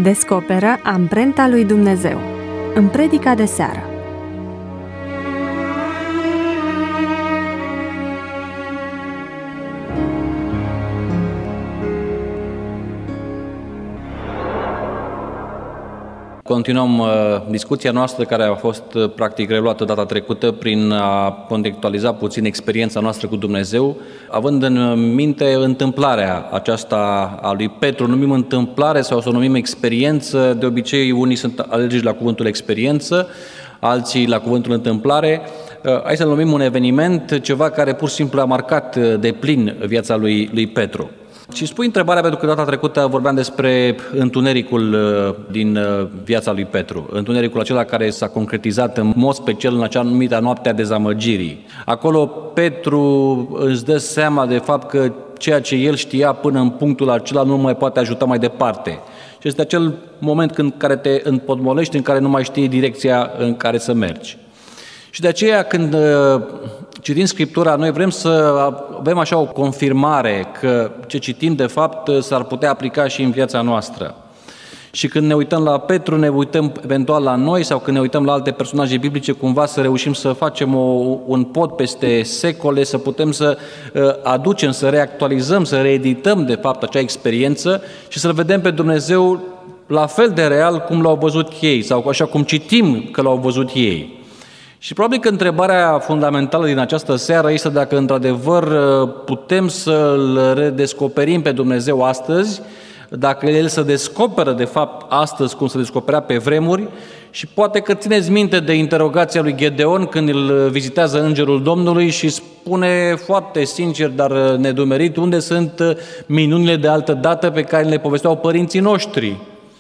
Descoperă amprenta lui Dumnezeu în predica de seară. Continuăm discuția noastră care a fost practic reluată data trecută prin a contextualiza puțin experiența noastră cu Dumnezeu, având în minte întâmplarea aceasta a lui Petru. Numim întâmplare sau să o numim experiență, de obicei unii sunt alergici la cuvântul experiență, alții la cuvântul întâmplare. Hai să numim un eveniment, ceva care pur și simplu a marcat de plin viața lui Petru. Și spui întrebarea pentru că data trecută vorbeam despre întunericul din viața lui Petru, întunericul acela care s-a concretizat în mod special în acea numită noapte a dezamăgirii. Acolo Petru își dă seama de fapt că ceea ce el știa până în punctul acela nu mai poate ajuta mai departe. Și este acel moment în care te împotmolești, în care nu mai știi direcția în care să mergi. Și de aceea când citim Scriptura, noi vrem să avem așa o confirmare că ce citim de fapt s-ar putea aplica și în viața noastră. Și când ne uităm la Petru, ne uităm eventual la noi sau când ne uităm la alte personaje biblice, cumva să reușim să facem un pod peste secole, să putem să aducem, să reactualizăm, să reedităm de fapt acea experiență și să-L vedem pe Dumnezeu la fel de real cum L-au văzut ei sau așa cum citim că L-au văzut ei. Și probabil că întrebarea fundamentală din această seară este dacă într-adevăr putem să-L redescoperim pe Dumnezeu astăzi, dacă El se descoperă de fapt astăzi cum se descoperea pe vremuri și poate că țineți minte de interogația lui Gedeon când îl vizitează Îngerul Domnului și spune foarte sincer, dar nedumerit, unde sunt minunile de altă dată pe care le povesteau părinții noștri.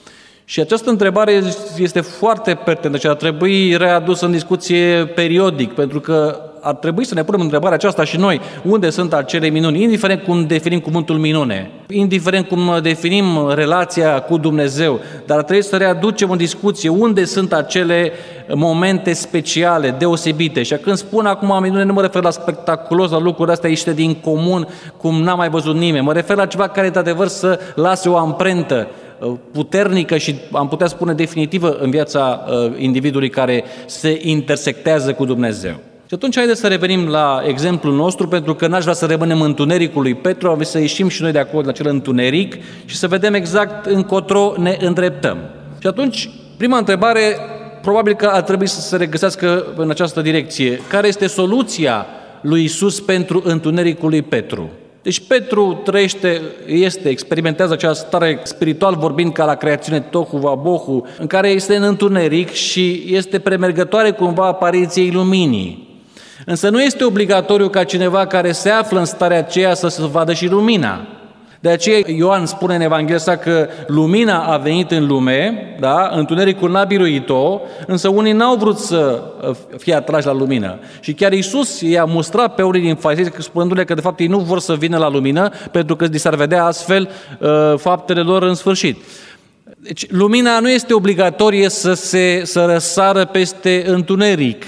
Și această întrebare este foarte pertinentă și ar trebui readusă în discuție periodic, pentru că ar trebui să ne punem întrebarea aceasta și noi. Unde sunt acele minuni? Indiferent cum definim cuvântul minune, indiferent cum definim relația cu Dumnezeu, dar ar trebui să readucem în discuție unde sunt acele momente speciale, deosebite. Și când spun acum minune, nu mă refer la spectaculos, la lucruri astea ieșite din comun, cum n-a mai văzut nimeni. Mă refer la ceva care, de adevăr, să lase o amprentă puternică și am putea spune definitivă în viața individului care se intersectează cu Dumnezeu. Și atunci haideți să revenim la exemplul nostru, pentru că n-aș vrea să rămânem în întunericul lui Petru, am să ieșim și noi de acolo, de acel întuneric și să vedem exact încotro ne îndreptăm. Și atunci, prima întrebare, probabil că ar trebui să se regăsească în această direcție. Care este soluția lui Iisus pentru întunericul lui Petru? Deci Petru experimentează această stare spiritual vorbind ca la creațiune tohu vabohu, în care este în întuneric și este premergătoare cumva apariției luminii. Însă nu este obligatoriu ca cineva care se află în starea aceea să se vadă și lumina. De aceea Ioan spune în Evanghelia sa că lumina a venit în lume, da? Întunericul n-a biruit-o, însă unii n-au vrut să fie atrași la lumină. Și chiar Iisus i-a mustrat pe unii din farisei spunându-le că de fapt ei nu vor să vină la lumină pentru că li s-ar vedea astfel faptele lor în sfârșit. Deci lumina nu este obligatorie să răsară peste întuneric,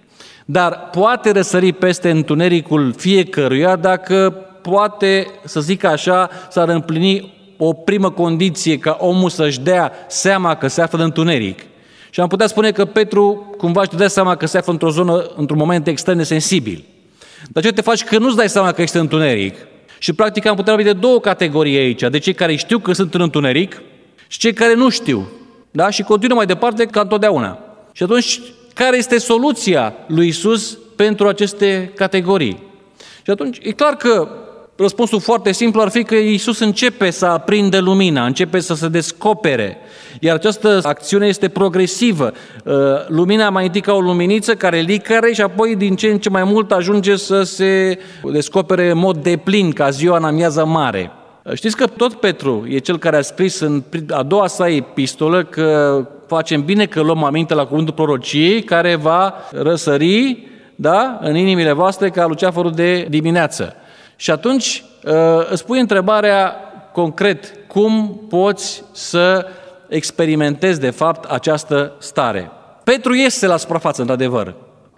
dar poate răsări peste întunericul fiecăruia dacă poate, să zic așa, s-ar împlini o primă condiție ca omul să-și dea seama că se află în întuneric. Și am putea spune că Petru cumva își dea seama că se află într-o zonă, într-un moment extrem de sensibil. Dar ce te faci că nu-ți dai seama că ești în întuneric? Și practic am putea vorbi de două categorii aici, de cei care știu că sunt în întuneric și cei care nu știu. Da? Și continuă mai departe ca întotdeauna. Și atunci, care este soluția lui Iisus pentru aceste categorii? Și atunci, e clar că răspunsul foarte simplu ar fi că Iisus începe să aprindă lumina, începe să se descopere, iar această acțiune este progresivă. Lumina mai întâi ca o luminiță care licăre și apoi din ce în ce mai mult ajunge să se descopere în mod deplin ca ziua în amiază mare. Știți că tot Petru e cel care a scris în a doua sa epistolă că facem bine că luăm aminte la cuvântul prorociei care va răsări, da, în inimile voastre ca luceafărul de dimineață. Și atunci îți pui întrebarea concret, cum poți să experimentezi de fapt această stare? Petru iese la suprafață, într-adevăr,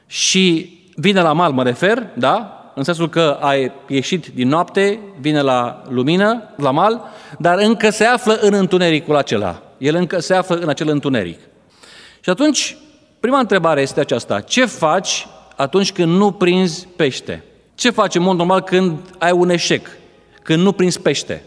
și vine la mal, mă refer, da? În sensul că a ieșit din noapte, vine la lumină, la mal, dar încă se află în întunericul acela. El încă se află în acel întuneric. Și atunci, prima întrebare este aceasta. Ce faci atunci când nu prinzi pește? Ce faci în mod normal când ai un eșec? Când nu prinzi pește?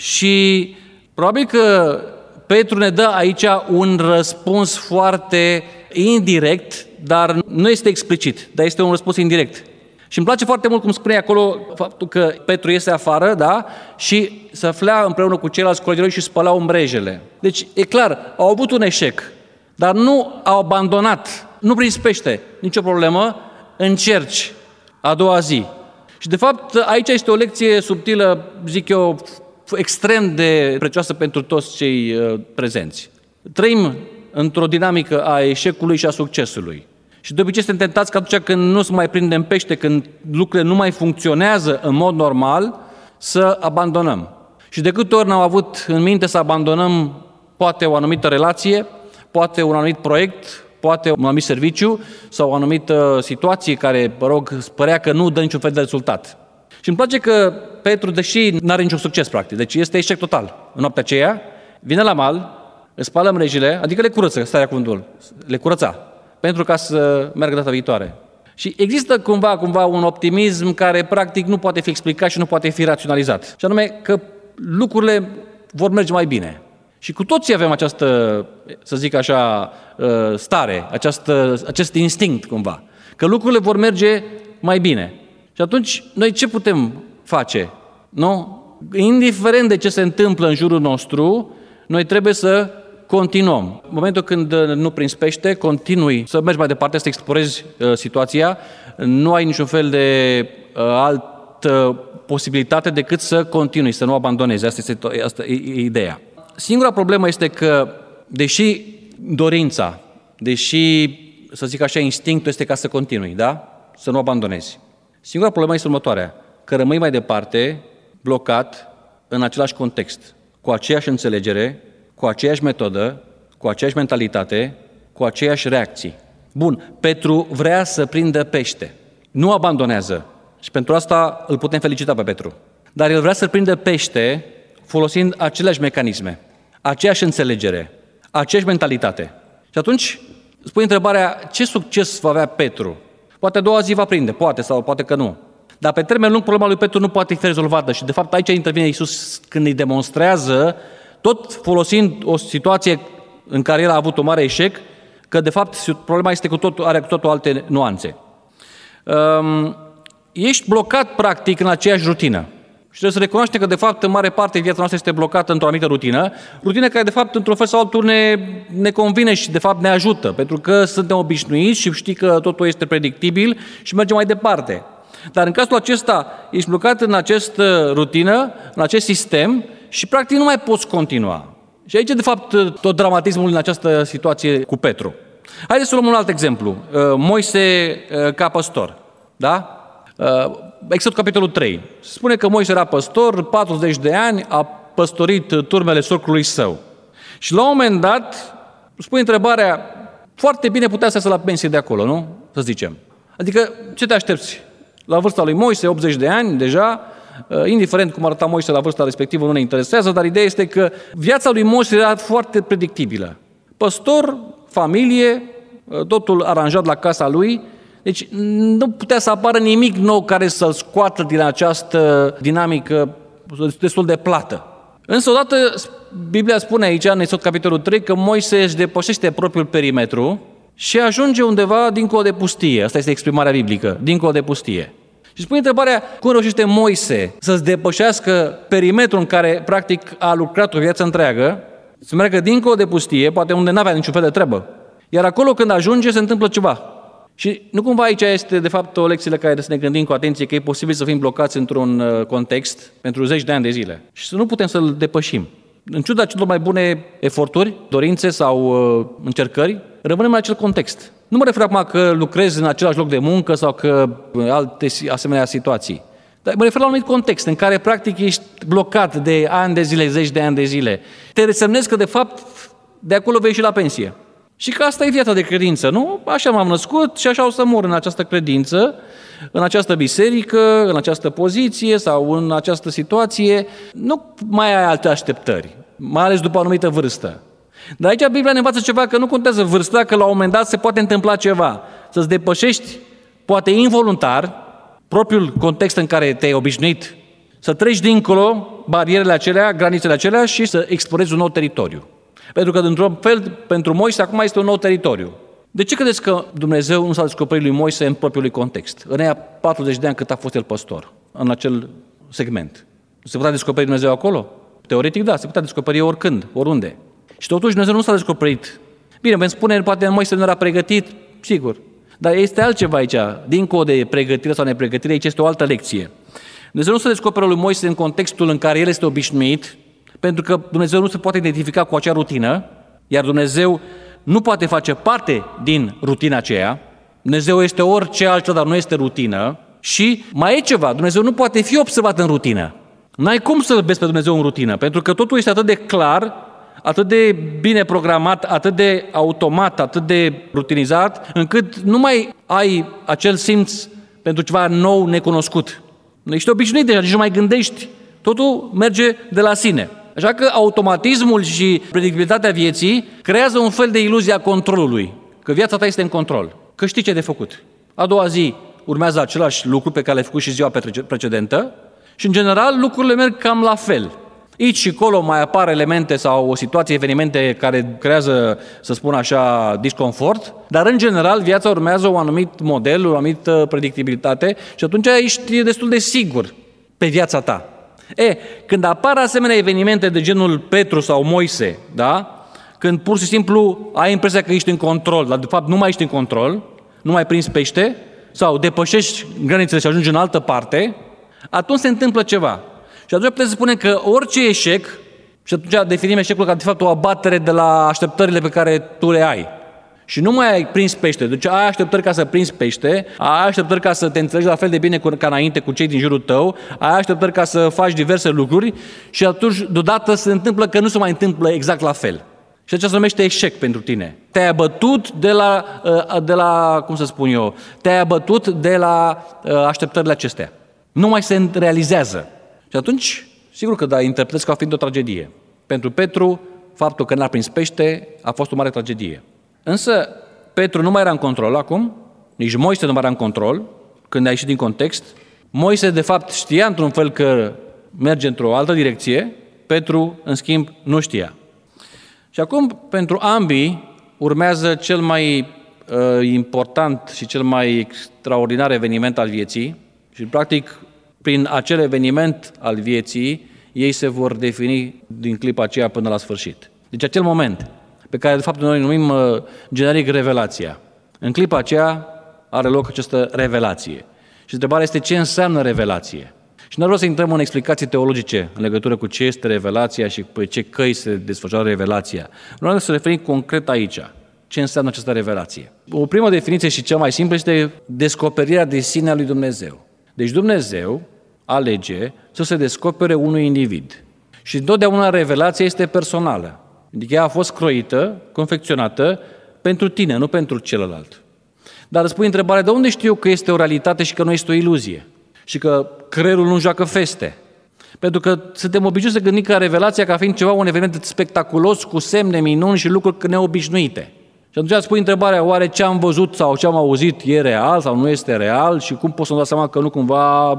Și probabil că Petru ne dă aici un răspuns foarte indirect, dar nu este explicit, dar este un răspuns indirect. Și îmi place foarte mult cum spune acolo faptul că Petru iese afară, da? Și se afla împreună cu ceilalți colegi și spălau mrejele. Deci, e clar, au avut un eșec, dar nu au abandonat, nu prins pește, nicio problemă, încerci a doua zi. Și de fapt, aici este o lecție subtilă, zic eu, extrem de prețioasă pentru toți cei prezenți. Trăim într-o dinamică a eșecului și a succesului. Și de obicei suntem tentați că atunci când nu se mai prindem pește, când lucrurile nu mai funcționează în mod normal, să abandonăm. Și de câte ori n-am avut în minte să abandonăm poate o anumită relație, poate un anumit proiect, poate un anumit serviciu sau o anumită situație care, părea că nu dă niciun fel de rezultat. Și îmi place că Petru, deși nu are niciun succes practic, deci este eșec total în noaptea aceea, vine la mal, îți spală mrejile, adică le curăță, starea cuvântul, le curăța, pentru ca să meargă data viitoare. Și există cumva un optimism care practic nu poate fi explicat și nu poate fi raționalizat. Și anume că lucrurile vor merge mai bine. Și cu toții avem această, să zic așa, stare, acest instinct cumva, că lucrurile vor merge mai bine. Și atunci, noi ce putem face? Nu? Indiferent de ce se întâmplă în jurul nostru, noi trebuie să continuăm. În momentul când nu prinzi pește, continui să mergi mai departe, să explorezi situația, nu ai niciun fel de altă posibilitate decât să continui, să nu abandonezi. Asta e ideea. Singura problemă este că, deși dorința, deși, să zic așa, instinctul este ca să continui, da? Să nu abandonezi. Singura problemă este următoarea, că rămâi mai departe, blocat, în același context, cu aceeași înțelegere, cu aceeași metodă, cu aceeași mentalitate, cu aceeași reacții. Bun, Petru vrea să prindă pește, nu abandonează și pentru asta îl putem felicita pe Petru. Dar el vrea să prindă pește folosind aceleași mecanisme, aceeași înțelegere, aceeași mentalitate. Și atunci spui întrebarea, ce succes va avea Petru? Poate a doua zi va prinde, poate sau poate că nu. Dar pe termen lung problema lui Petru nu poate fi rezolvată și de fapt aici intervine Iisus când îi demonstrează, tot folosind o situație în care el a avut un mare eșec, că de fapt problema este are cu totul alte nuanțe. Ești blocat practic în aceeași rutină. Și trebuie să recunoaștem că de fapt în mare parte viața noastră este blocată într-o anumită rutină care de fapt într-un fel sau altul ne convine și de fapt ne ajută, pentru că suntem obișnuiți și știi că totul este predictibil și mergem mai departe. Dar în cazul acesta ești blocat în această rutină, în acest sistem și practic nu mai poți continua. Și aici de fapt tot dramatismul în această situație cu Petru. Haideți să luăm un alt exemplu. Moise ca păstor, da? Exod capitolul 3. Se spune că Moise era păstor, 40 de ani, a păstorit turmele sorcului său. Și la un moment dat, spune întrebarea, foarte bine putea să iasă la pensie de acolo, nu? Să zicem. Adică, ce te aștepți? La vârsta lui Moise, 80 de ani deja, indiferent cum arăta Moise la vârsta respectivă, nu ne interesează, dar ideea este că viața lui Moise era foarte predictibilă. Păstor, familie, totul aranjat la casa lui, deci nu putea să apară nimic nou care să-l scoată din această dinamică destul de plată. Însă odată Biblia spune aici, în Exod capitolul 3, că Moise își depășește propriul perimetru și ajunge undeva dincolo de pustie. Asta este exprimarea biblică, dincolo de pustie. Și spune întrebarea, cum reușește Moise să-ți depășească perimetrul în care practic a lucrat o viață întreagă, să meargă dincolo de pustie, poate unde n-avea niciun fel de treabă. Iar acolo când ajunge se întâmplă ceva. Și nu cumva aici este de fapt o lecție la care trebuie să ne gândim cu atenție că e posibil să fim blocați într-un context pentru zeci de ani de zile și să nu putem să-l depășim. În ciuda celor mai bune eforturi, dorințe sau încercări, rămânem în acel context. Nu mă refer acum că lucrezi în același loc de muncă sau că alte asemenea situații. Dar mă refer la un anumit context în care practic ești blocat de ani de zile, zeci de ani de zile. Te resemnezi că de fapt de acolo vei ieși la pensie. Și că asta e viața de credință, nu? Așa m-am născut și așa o să mor în această credință, în această biserică, în această poziție sau în această situație. Nu mai ai alte așteptări, mai ales după o anumită vârstă. Dar aici Biblia ne învață ceva, că nu contează vârsta, că la un moment dat se poate întâmpla ceva. Să-ți depășești, poate involuntar, propriul context în care te-ai obișnuit, să treci dincolo barierele acelea, granițele acelea și să explorezi un nou teritoriu. Pentru că, într-un fel, pentru Moise, acum este un nou teritoriu. De ce credeți că Dumnezeu nu s-a descoperit lui Moise în propriul lui context? În aia 40 de ani cât a fost el păstor, în acel segment. Se putea descoperi Dumnezeu acolo? Teoretic, da, se putea descoperi oricând, oriunde. Și totuși Dumnezeu nu s-a descoperit. Bine, vă spune, poate Moise nu era pregătit, sigur. Dar este altceva aici, dincolo de pregătire sau nepregătire, aici este o altă lecție. Dumnezeu nu se descoperă lui Moise în contextul în care el este obișnuit, pentru că Dumnezeu nu se poate identifica cu acea rutină, iar Dumnezeu nu poate face parte din rutina aceea. Dumnezeu este orice altceva, dar nu este rutină. Și mai e ceva, Dumnezeu nu poate fi observat în rutină. N-ai cum să-L vezi pe Dumnezeu în rutină, pentru că totul este atât de clar, atât de bine programat, atât de automat, atât de rutinizat, încât nu mai ai acel simț pentru ceva nou, necunoscut. Ești obișnuit deja, nici nu mai gândești. Totul merge de la sine. Așa că automatismul și predictibilitatea vieții creează un fel de iluzie a controlului, că viața ta este în control, că știi ce de făcut. A doua zi urmează același lucru pe care l-ai făcut și ziua precedentă și, în general, lucrurile merg cam la fel. Aici și acolo mai apar elemente sau o situație, evenimente care creează, să spun așa, disconfort, dar, în general, viața urmează un anumit model, o anumită predictibilitate și atunci ești destul de sigur pe viața ta. Când apar asemenea evenimente de genul Petru sau Moise, da? Când pur și simplu ai impresia că ești în control, dar de fapt nu mai ești în control, nu mai prinzi pește, sau depășești granițele și ajungi în altă parte, atunci se întâmplă ceva. Și atunci putem spune că orice eșec, și atunci definim eșecul ca de fapt o abatere de la așteptările pe care tu le ai. Și nu mai ai prins pește, deci ai așteptări ca să prinzi pește, ai așteptări ca să te înțelegi la fel de bine ca înainte cu cei din jurul tău, ai așteptări ca să faci diverse lucruri și atunci deodată se întâmplă că nu se mai întâmplă exact la fel. Și aceasta se numește eșec pentru tine. Te-ai abătut de la, cum să spun eu, te-ai abătut de la așteptările acestea. Nu mai se realizează. Și atunci, sigur că interpretezi ca fiind o tragedie. Pentru Petru, faptul că n-a prins pește a fost o mare tragedie. Însă, Petru nu mai era în control acum, nici Moise nu mai era în control, când a ieșit din context. Moise, de fapt, știa într-un fel că merge într-o altă direcție, Petru, în schimb, nu știa. Și acum, pentru ambii, urmează cel mai important și cel mai extraordinar eveniment al vieții și, practic, prin acel eveniment al vieții, ei se vor defini din clipa aceea până la sfârșit. Deci acel moment pe care, de fapt, noi numim generic revelația. În clipa aceea are loc această revelație. Și întrebarea este ce înseamnă revelație. Și nu vreau să intrăm în explicații teologice în legătură cu ce este revelația și pe ce căi se desfășoară revelația. Vreau să referim concret aici. Ce înseamnă această revelație? O primă definiție și cea mai simplă este descoperirea de sine a lui Dumnezeu. Deci Dumnezeu alege să se descopere unui individ. Și întotdeauna revelația este personală. Adică ea a fost croită, confecționată pentru tine, nu pentru celălalt. Dar îți pui întrebarea, de unde știu că este o realitate și că nu este o iluzie? Și că creierul nu joacă feste? Pentru că suntem obișnuiți să gândim că revelația ca fiind ceva, un eveniment spectaculos, cu semne, minuni și lucruri neobișnuite. Și atunci îți pui întrebarea, oare ce am văzut sau ce am auzit e real sau nu este real și cum pot să-mi dau seama că nu cumva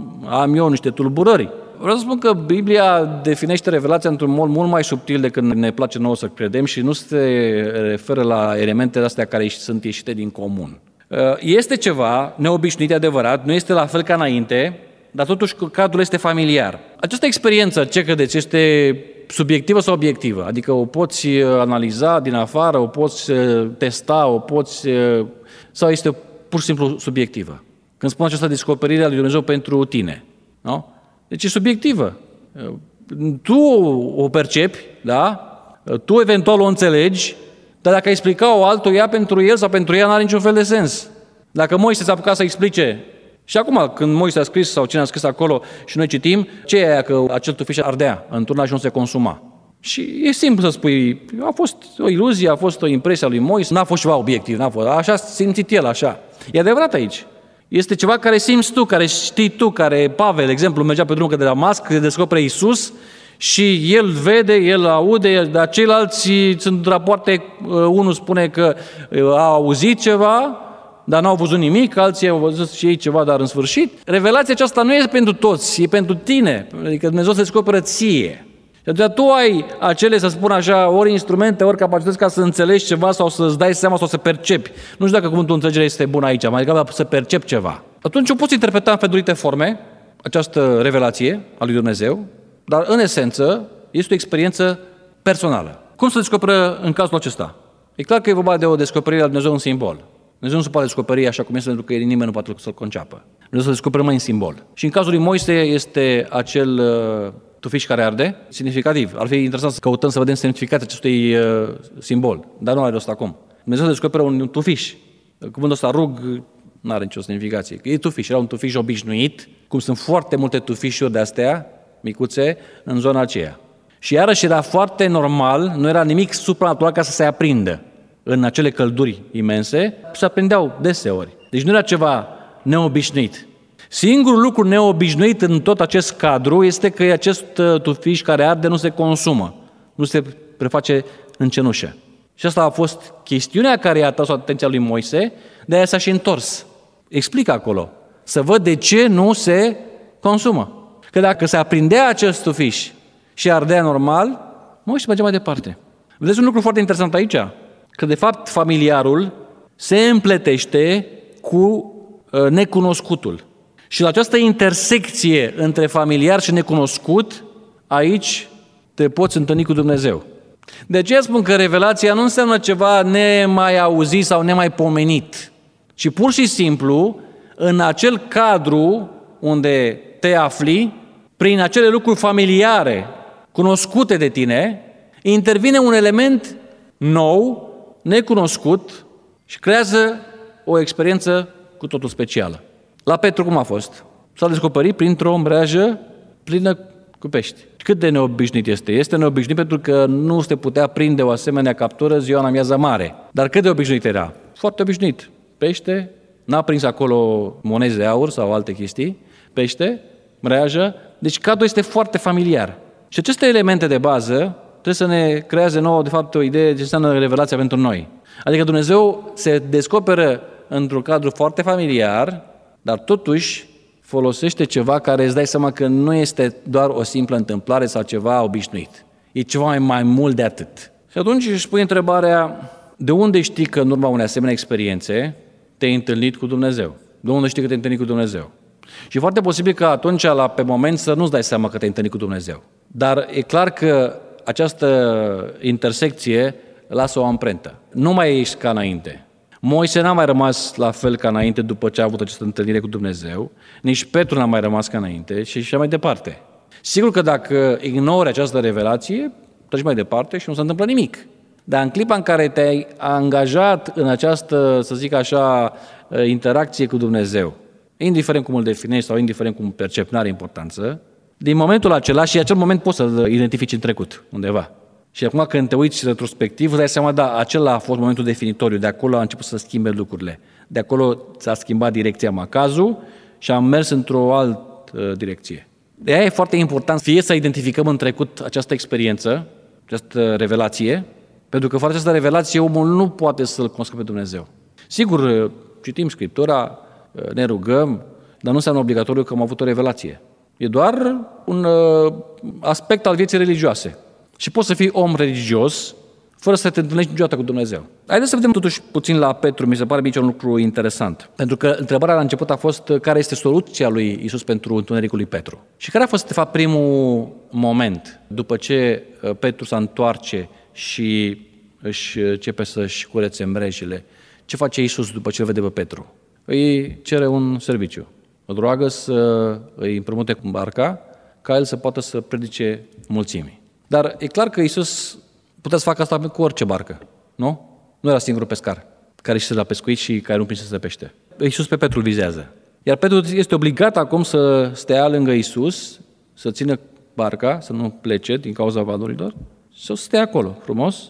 am eu niște tulburări? Vreau să spun că Biblia definește revelația într-un mod mult mai subtil decât ne place nouă să credem și nu se referă la elementele astea care sunt ieșite din comun. Este ceva neobișnuit, adevărat, nu este la fel ca înainte, dar totuși cadrul este familiar. Această experiență, ce credeți, este subiectivă sau obiectivă? Adică o poți analiza din afară, o poți testa, o poți... sau este pur și simplu subiectivă? Când spun această descoperire a lui Dumnezeu pentru tine, nu? Deci e subiectivă. Tu o percepi, da? Tu eventual o înțelegi, dar dacă ai explica-o altuia pentru el sau pentru ea, n-are niciun fel de sens. Dacă Moise s-a apucat să explice, și acum când Moise a scris sau cine a scris acolo și noi citim, ce e aia că acel tufiș ardea în turna și nu se consuma? Și e simplu să spui, a fost o iluzie, a fost o impresie a lui Moise, n-a fost ceva obiectiv, n-a fost, așa simțit el, așa. E adevărat aici. Este ceva care simți tu, care știi tu, care Pavel, de exemplu, mergea pe drumul către Damasc, se descopere Iisus Și el vede, el aude, dar ceilalți sunt rapoarte, unul spune că a auzit ceva, dar n-au văzut nimic, alții au văzut și ei ceva, dar în sfârșit. Revelația aceasta nu e pentru toți, e pentru tine, adică Dumnezeu se descoperă ție. Și atunci tu ai acele, să spun așa, ori instrumente, ori capacități ca să înțelegi ceva sau să-ți dai seama sau să percepi. Nu știu dacă cuvântul înțelegere este bun aici, mai degrabă să percepi ceva. Atunci o poți interpreta în felurite forme, această revelație a lui Dumnezeu, dar în esență este o experiență personală. Cum se descoperă în cazul acesta? E clar că e vorba de o descoperire a lui Dumnezeu în simbol. Dumnezeu nu se poate descoperi așa cum este, pentru că nimeni nu poate să-l conceapă. Dumnezeu se descoperă numai în simbol. Și în cazul lui Moise este acel tufiș care arde, semnificativ. Ar fi interesant să căutăm să vedem semnificația acestui simbol, dar nu are rost acum. Dumnezeu se descoperă un tufiș. Cuvântul ăsta rug nu are nicio semnificație. E tufiș, era un tufiș obișnuit, cum sunt foarte multe tufișuri de-astea, micuțe, în zona aceea. Și iarăși era foarte normal, nu era nimic supranatural ca să se aprindă în acele călduri imense, se aprindeau deseori. Deci nu era ceva neobișnuit. Singurul lucru neobișnuit în tot acest cadru este că acest tufiș care arde nu se consumă, nu se preface în cenușă. Și asta a fost chestiunea care i-a atras atenția lui Moise, de aia s-a și întors. Explică acolo, să văd de ce nu se consumă. Că dacă se aprindea acest tufiș și ardea normal, Moise mergea mai departe. Vedeți un lucru foarte interesant aici? Că de fapt familiarul se împletește cu necunoscutul. Și la această intersecție între familiar și necunoscut, aici te poți întâlni cu Dumnezeu. De aceea spun că revelația nu înseamnă ceva nemai auzit sau nemai pomenit, ci pur și simplu, în acel cadru unde te afli, prin acele lucruri familiare, cunoscute de tine, intervine un element nou, necunoscut și creează o experiență cu totul specială. La Petru cum a fost? S-a descoperit printr-o mreajă plină cu pești. Cât de neobișnuit este? Este neobișnuit pentru că nu se putea prinde o asemenea captură ziua în amiază mare. Dar cât de obișnuit era? Foarte obișnuit. Pește, n-a prins acolo monezi de aur sau alte chestii, pește, mreajă, deci cadrul este foarte familiar. Și aceste elemente de bază trebuie să ne creeze nouă, de fapt, o idee de ce înseamnă revelația pentru noi. Adică Dumnezeu se descoperă într-un cadru foarte familiar, dar totuși folosește ceva care îți dai seama că nu este doar o simplă întâmplare sau ceva obișnuit. E ceva mai mult de atât. Și atunci își pui întrebarea, de unde știi că în urma unei asemenea experiențe te-ai întâlnit cu Dumnezeu? De unde știi că te-ai întâlnit cu Dumnezeu? Și e foarte posibil că atunci, pe moment, să nu-ți dai seama că te-ai întâlnit cu Dumnezeu. Dar e clar că această intersecție lasă o amprentă. Nu mai ești ca înainte. Moise n-a mai rămas la fel ca înainte după ce a avut această întâlnire cu Dumnezeu, nici Petru n-a mai rămas ca înainte și așa mai departe. Sigur că dacă ignori această revelație, treci mai departe și nu se întâmplă nimic. Dar în clipa în care te-ai angajat în această, să zic așa, interacție cu Dumnezeu, indiferent cum îl definești sau indiferent cum percepi, n-are importanță, din momentul acela și acel moment poți să-l identifici în trecut, undeva. Și acum când te uiți retrospectiv, îți dai seama, da, acela a fost momentul definitoriu, de acolo a început să schimbe lucrurile. De acolo s-a schimbat direcția macazul și am mers într-o altă direcție. De aia e foarte important fie să identificăm în trecut această experiență, această revelație, pentru că fără această revelație omul nu poate să-L cunoască pe Dumnezeu. Sigur, citim Scriptura, ne rugăm, dar nu înseamnă obligatoriu că am avut o revelație. E doar un aspect al vieții religioase. Și poți să fii om religios fără să te întâlnești niciodată cu Dumnezeu. Haideți să vedem totuși puțin la Petru, mi se pare mie un lucru interesant. Pentru că întrebarea la început a fost care este soluția lui Iisus pentru întunericul lui Petru. Și care a fost, de fapt, primul moment după ce Petru se întoarce și își începe să-și curețe mrejile? Ce face Iisus după ce îl vede pe Petru? Îi cere un serviciu. Îl roagă să îi împrumute cu barca ca el să poată să predice mulțimii. Dar e clar că Iisus putea să facă asta cu orice barcă, nu? Nu era singurul pescar care ieșise la pescuit și care nu prinsese pește. Iisus pe Petru vizează. Iar Petru este obligat acum să stea lângă Iisus, să țină barca, să nu plece din cauza valurilor, să stea acolo frumos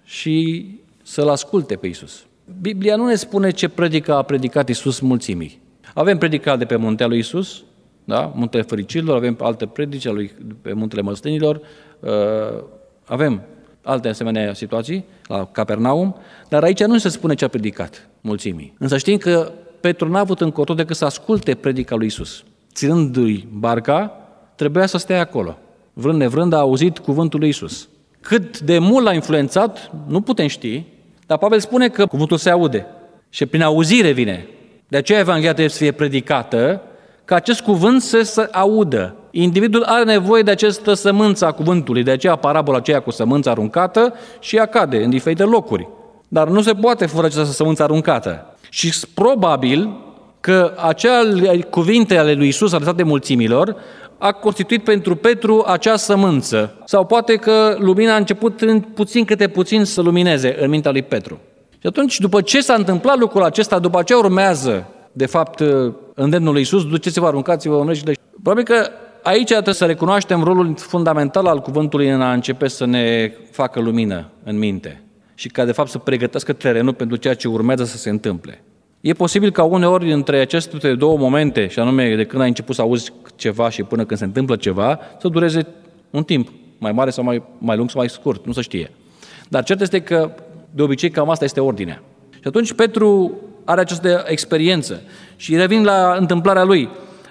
și să-L asculte pe Iisus. Biblia nu ne spune ce predică a predicat Iisus mulțimii. Avem predica de pe muntea lui Iisus, da? Muntele Fericilor, avem alte predici pe Muntele Măslinilor, avem alte asemenea situații la Capernaum, dar aici nu se spune ce a predicat mulțimii. Însă știm că Petru n-a avut încotro decât să asculte predica lui Iisus. Ținându-i barca, trebuia să stea acolo. Vrând nevrând a auzit cuvântul lui Iisus. Cât de mult l-a influențat, nu putem ști, dar Pavel spune că cuvântul se aude și prin auzire vine. De aceea Evanghelia trebuie să fie predicată, ca acest cuvânt să se audă. Individul are nevoie de această sămânță a cuvântului, de aceea parabola aceea cu sămânța aruncată și ea cade în diferite locuri. Dar nu se poate fără această sămânță aruncată. Și probabil că acele cuvinte ale lui Iisus adresate mulțimilor a constituit pentru Petru acea sămânță. Sau poate că lumina a început puțin câte puțin să lumineze în mintea lui Petru. Și atunci, după ce s-a întâmplat lucrul acesta, după aceea urmează, de fapt, îndemnul lui Iisus, duceți-vă, aruncați-vă în mreșile. Probabil că aici trebuie să recunoaștem rolul fundamental al cuvântului în a începe să ne facă lumină în minte și ca, de fapt, să pregătească terenul pentru ceea ce urmează să se întâmple. E posibil ca uneori între aceste două momente, și anume de când ai început să auzi ceva și până când se întâmplă ceva, să dureze un timp mai mare sau mai lung sau mai scurt, nu se știe. Dar cert este că de obicei cam asta este ordinea. Și atunci Petru are această experiență și revin la întâmplarea lui,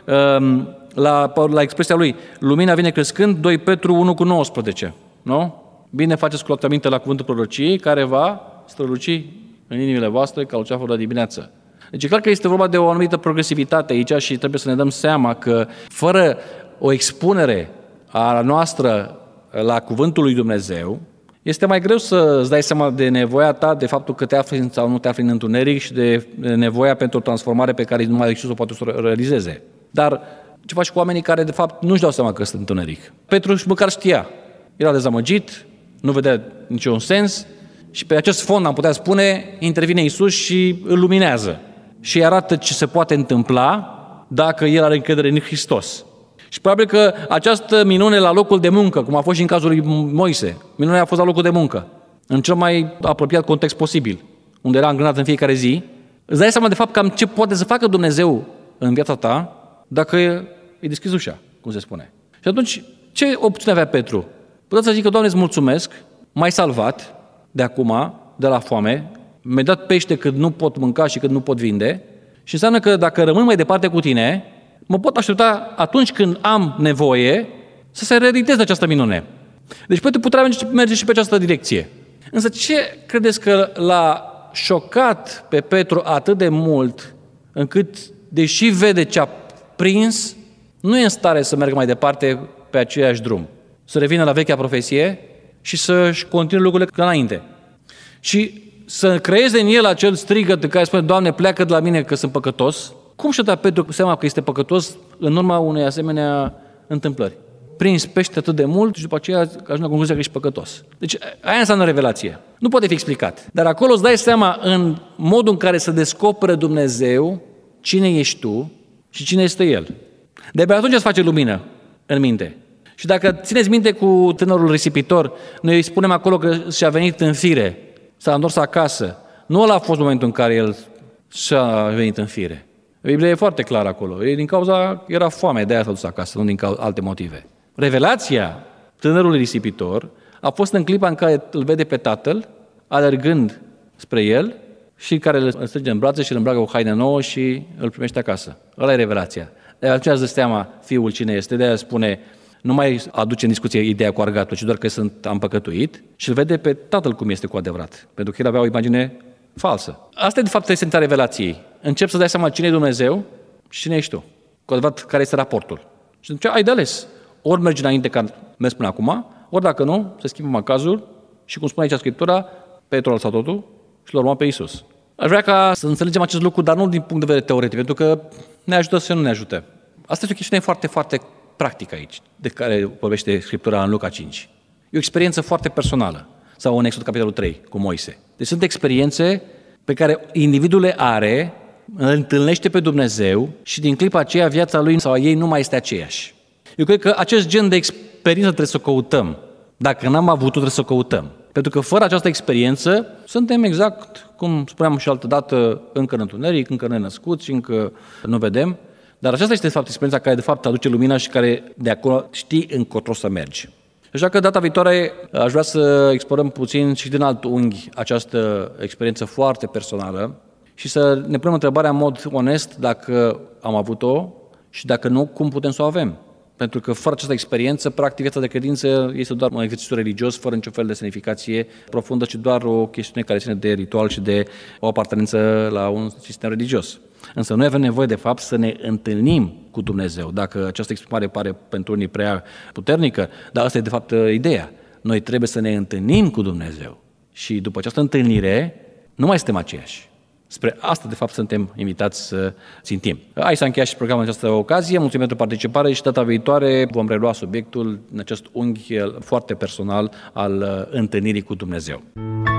la expresia lui. Lumina vine crescând, 2 Petru 1:19, nu? Bine faceți cu lăctăminte la cuvântul prorociei care va străluci în inimile voastre ca luceafărul de dimineață. Deci e clar că este vorba de o anumită progresivitate aici și trebuie să ne dăm seama că fără o expunere a noastră la cuvântul lui Dumnezeu, este mai greu să îți dai seama de nevoia ta, de faptul că te afli sau nu te afli în întuneric și de nevoia pentru o transformare pe care numai Iisus o poate să o realizeze. Dar ce faci cu oamenii care de fapt nu-și dau seama că sunt întuneric? Petru măcar știa. Era dezamăgit, nu vedea niciun sens și pe acest fond, am putea spune, intervine Iisus și îl luminează și îi arată ce se poate întâmpla dacă el are încredere în Hristos. Și probabil că această minune la locul de muncă, cum a fost și în cazul lui Moise, minunea a fost la locul de muncă, în cel mai apropiat context posibil, unde era îngânat în fiecare zi, îți dai seama de fapt cam ce poate să facă Dumnezeu în viața ta dacă îi deschizi ușa, cum se spune. Și atunci, ce opțiune avea Petru? Putea să zică, Doamne, îți mulțumesc, m-ai salvat de acum, de la foame, mi-ai dat pește cât nu pot mânca și cât nu pot vinde și înseamnă că dacă rămân mai departe cu tine, mă pot aștepta atunci când am nevoie să se realizeze această minune. Deci Petru putea merge și pe această direcție. Însă ce credeți că l-a șocat pe Petru atât de mult încât, deși vede ce a prins, nu e în stare să meargă mai departe pe aceeași drum? Să revină la vechea profesie și să-și continue lucrurile ca înainte. Și să creeze în el acel strigăt care spune, Doamne, pleacă de la mine că sunt păcătos. Cum și-a dat Petru seama că este păcătos în urma unei asemenea întâmplări? Prins pește atât de mult și după aceea ajunge la concluzia că ești păcătos. Deci aia înseamnă revelație. Nu poate fi explicat. Dar acolo îți dai seama în modul în care se descoperă Dumnezeu cine ești tu și cine este El. De-abia atunci îți face lumină în minte. Și dacă țineți minte cu tânărul risipitor, noi îi spunem acolo că și-a venit în fire, s-a întors acasă. Nu ăla a fost momentul în care el și-a venit în fire. Biblia e foarte clară acolo. E din cauza, era foame, de-aia s-a dus acasă, nu din alte motive. Revelația tânărului risipitor a fost în clipa în care îl vede pe tatăl, alergând spre el și care îl strânge în brațe și îl îmbracă o haină nouă și îl primește acasă. Ăla e revelația. De aceea îți dă seama fiul cine este, de-aia spune, nu mai aduce în discuție ideea cu argatul, ci doar că am păcătuit și îl vede pe tatăl cum este cu adevărat, pentru că el avea o imagine falsă. Asta e de fapt esența revelației. Încep să dai seama cine e Dumnezeu și cine ești tu. Cu adevărat, care este raportul. Și atunci ai de ales. Ori mergi înainte ca mergi până acum, ori dacă nu, se schimbă cazul și cum spune aici Scriptura, Petru a lăsat totul și l-a urmat pe Iisus. Aș vrea ca să înțelegem acest lucru, dar nu din punct de vedere teoretic, pentru că ne ajută să nu ne ajute. Asta este o chestiune foarte, foarte practică aici, de care vorbește Scriptura în Luca 5. E o experiență foarte personală. Sau în Exod capitolul 3, cu Moise. Deci sunt experiențe pe care individul le are, îl întâlnește pe Dumnezeu și din clipa aceea viața lui sau a ei nu mai este aceeași. Eu cred că acest gen de experiență trebuie să o căutăm. Dacă n-am avut-o, trebuie să o căutăm. Pentru că fără această experiență suntem exact, cum spuneam și altă dată, încă în întuneric, încă nenăscuți, încă nu vedem. Dar aceasta este, de fapt, experiența care, de fapt, aduce lumina și care, de acolo, știi încotro să mergi. Așa că data viitoare aș vrea să explorăm puțin și din alt unghi această experiență foarte personală și să ne punem întrebarea în mod onest dacă am avut-o și dacă nu, cum putem să o avem. Pentru că fără această experiență, practic, viața de credință este doar un exercițiu religios, fără niciun fel de semnificație profundă, ci doar o chestiune care ține de ritual și de o apartenență la un sistem religios. Însă noi avem nevoie, de fapt, să ne întâlnim cu Dumnezeu. Dacă această exprimare pare pentru unii prea puternică, dar asta e, de fapt, ideea. Noi trebuie să ne întâlnim cu Dumnezeu. Și după această întâlnire, nu mai suntem aceiași. Spre asta, de fapt, suntem invitați să țintim. Hai să încheiem și programul în această ocazie. Mulțumim pentru participare și data viitoare vom relua subiectul în acest unghi foarte personal al întâlnirii cu Dumnezeu.